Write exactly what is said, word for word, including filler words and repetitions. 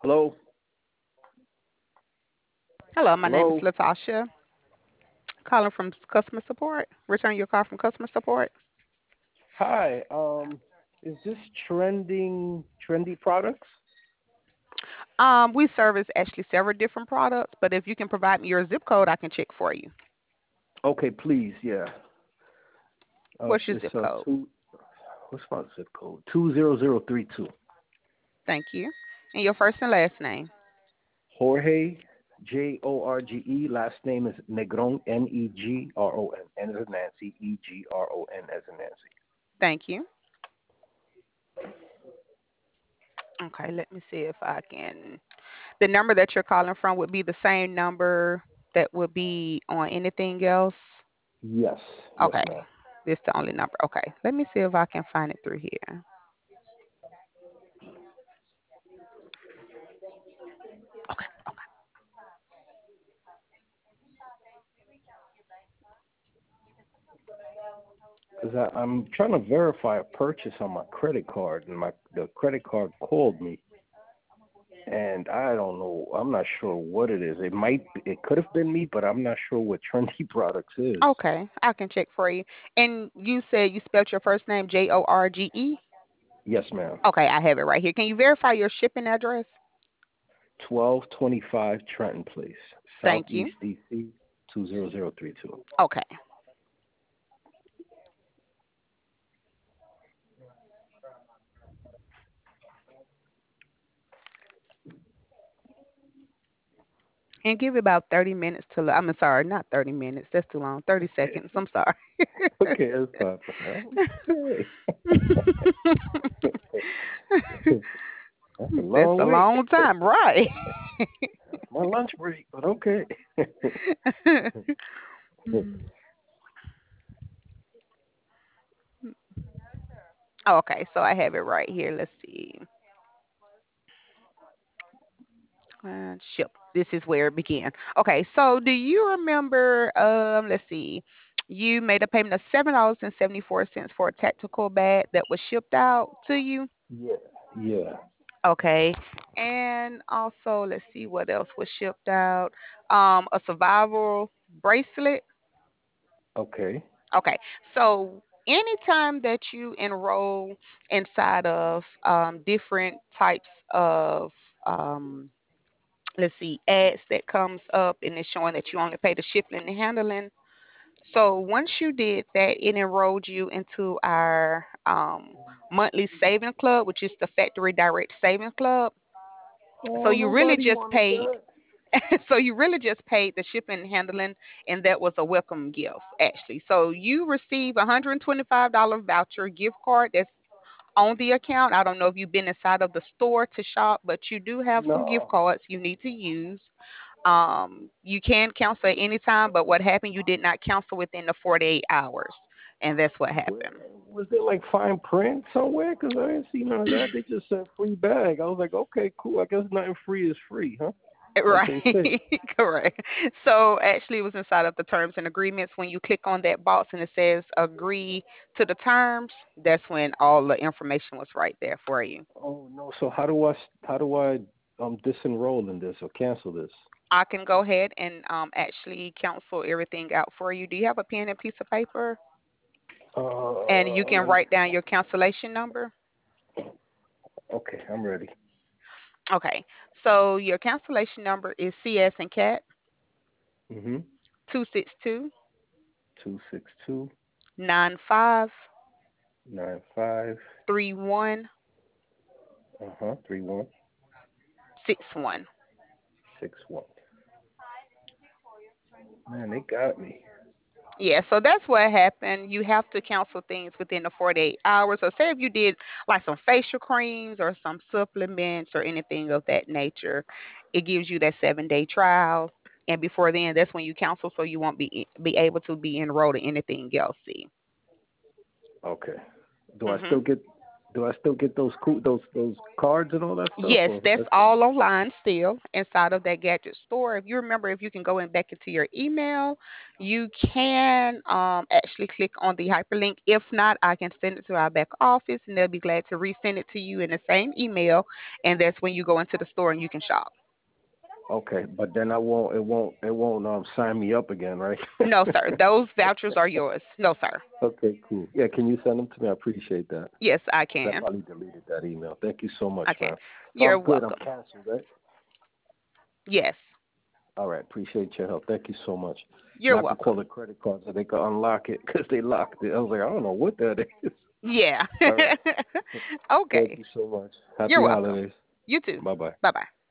Hello? Hello, my name is Hello? Latasha, calling from customer support. Return your call from customer support. Hi. Um, is this trending trendy products? Um, we service actually several different products, but if you can provide me your zip code, I can check for you. Okay, please. Yeah. Uh, What's your it's zip uh code? two. What's my zip code? Two zero zero three two. Thank you. And your first and last name. Jorge, J O R G E. Last name is Negron, N E G R O N. N as in Nancy, E G R O N as in Nancy. Thank you. Okay, let me see if I can. The number that you're calling from would be the same number that would be on anything else. Yes. Yes, Okay, ma'am. this the only number. Okay, let me see if I can find it through here. Okay, okay. 'Cause I, I'm trying to verify a purchase on my credit card, and my the credit card called me, and I don't know. I'm not sure what it is. It might. It could have been me, but I'm not sure what Trendy Products is. Okay, I can check for you. And you said you spelled your first name J O R G E? Yes, ma'am. Okay, I have it right here. Can you verify your shipping address? Twelve twenty five Trenton Place, Thank you. Southeast D C two zero zero three two. Okay. And give it about thirty minutes to, I'm sorry, not thirty minutes. That's too long. thirty seconds. I'm sorry. Okay, that's fine. Okay. That's a That's long a wait. long time, right? My lunch break, but okay. Okay, so I have it right here. Let's see. Uh, ship. This is where it began. Okay, so do you remember? Um, let's see. You made a payment of seven dollars and seventy four cents for a tactical bag that was shipped out to you. Yeah, yeah. Okay, and also let's see what else was shipped out. Um, a survival bracelet. Okay, Okay, so anytime that you enroll inside of um, different types of um, let's see, ads that comes up and it's showing that you only pay the shipping and handling. So once you did that, it enrolled you into our um, monthly saving club, which is the Factory Direct Savings Club. So oh, you really nobody just wanted paid. that. So you really just paid the shipping and handling, and that was a welcome gift, actually. So you receive a one hundred twenty-five dollars voucher gift card that's on the account. I don't know if you've been inside of the store to shop, but you do have some gift No. cards you need to use. Um, you can cancel at any time, but what happened, you did not cancel within the forty-eight hours. And that's what Where, happened. was there like fine print somewhere? Because I didn't see none of that. They just said free bag. I was like, okay, cool. I guess nothing free is free, huh? Like Right, they say. correct. So actually, it was inside of the terms and agreements. When you click on that box and it says agree to the terms, that's when all the information was right there for you. Oh no. So how do I how do I um disenroll in this or cancel this? I can go ahead and um, actually cancel everything out for you. Do you have a pen and piece of paper? And you Uh, can let me. write down your cancellation number. Okay, I'm ready. Okay. So your cancellation number is C S and cat Mhm. two six two Two six two nine five nine five. three one Uh huh. Three one six one. six one. Man, they got me. Yeah, so that's what happened. You have to cancel things within the forty-eight hours. So, say if you did like some facial creams or some supplements or anything of that nature, it gives you that seven day trial. And before then, that's when you cancel, so you won't be be able to be enrolled in anything else. See. Okay. Do I Mhm. still get? Do I still get those co- those those cards and all that stuff? Yes, Or that's that's gone? all online still inside of that gadget store. If you remember, if you can go in back into your email, you can um, actually click on the hyperlink. If not, I can send it to our back office and they'll be glad to resend it to you in the same email. And that's when you go into the store and you can shop. Okay, but then I won't. It won't. It won't um sign me up again, right? No, sir. Those vouchers are yours. No, sir. Okay, cool. Yeah, can you send them to me? I appreciate that. Yes, I 'Cause I can. probably deleted that email. Thank you so much, I can. man. So You're I'm good. I'm welcome. canceled, right? Yes, All right. Appreciate your help. Thank you so much. you're And I have to call the welcome. credit card so they can unlock it because they locked it. I was like, I don't know what that is. Yeah. All right. Thank Okay. you so much. You're Happy welcome. holidays. You too. Bye bye. Bye bye.